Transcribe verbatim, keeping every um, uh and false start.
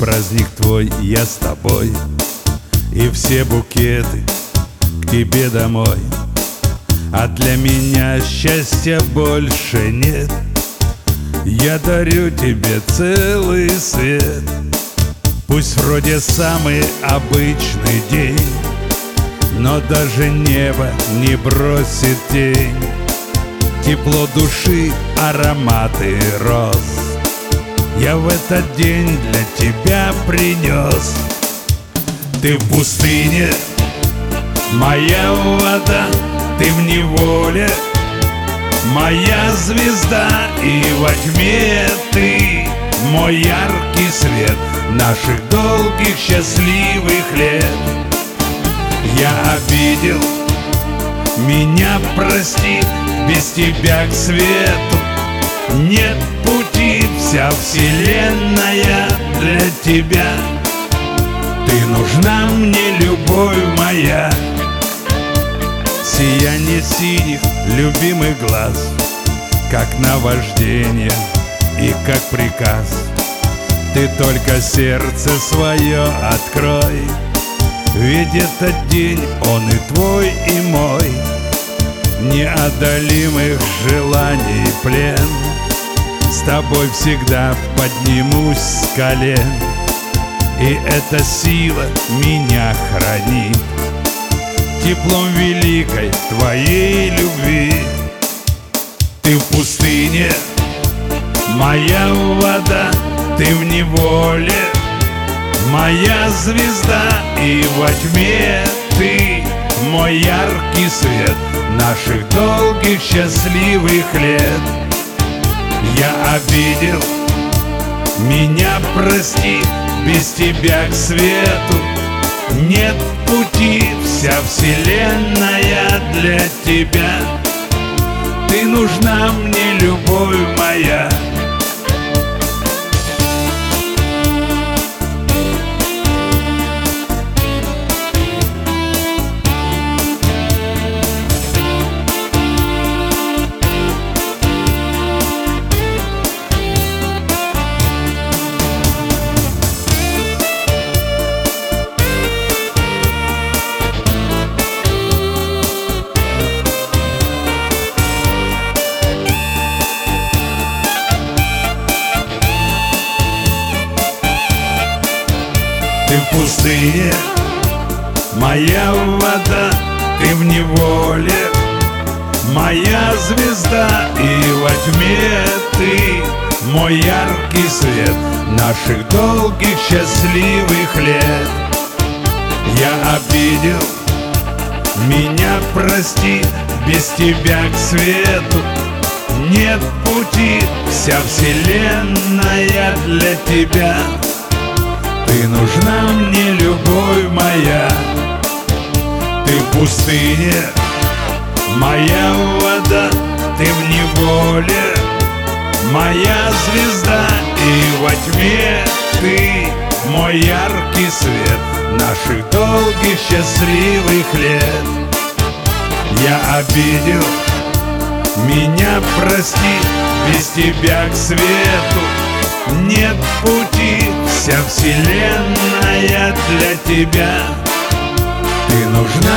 праздник твой, я с тобой, и все букеты к тебе домой. А для меня счастья больше нет. Я дарю тебе целый свет. Пусть вроде самый обычный день, но даже небо не бросит тень. Тепло души, ароматы роз я в этот день для тебя принес. Ты в пустыне, моя вода, ты в неволе, моя звезда, и во тьме ты мой яркий свет наших долгих счастливых лет. Я обидел, меня прости, без тебя к свету нет пути, вся вселенная для тебя. Ты нужна мне, любовь моя. Сияние синих любимых глаз, как наваждение и как приказ. Ты только сердце свое открой, ведь этот день, он и твой, и мой. Неодолимых желаний плен, с тобой всегда поднимусь с колен, и эта сила меня хранит теплом великой твоей любви. Ты в пустыне, моя вода, ты в неволе, моя звезда, и во тьме ты мой яркий свет наших долгих счастливых лет. Я обидел, меня прости, без тебя к свету нет пути, вся вселенная для тебя. Ты нужна мне, любовь моя. Ты в пустыне, моя вода, ты в неволе, моя звезда, и во тьме ты мой яркий свет наших долгих счастливых лет. Я обидел, меня прости, без тебя к свету нет пути, вся вселенная для тебя. Ты нужна мне, любовь моя. Ты в пустыне, моя вода, ты в неволе, моя звезда, и во тьме ты мой яркий свет наших долгих счастливых лет. Я обидел, меня прости, без тебя к свету нет пути, вся вселенная для тебя. Ты нужна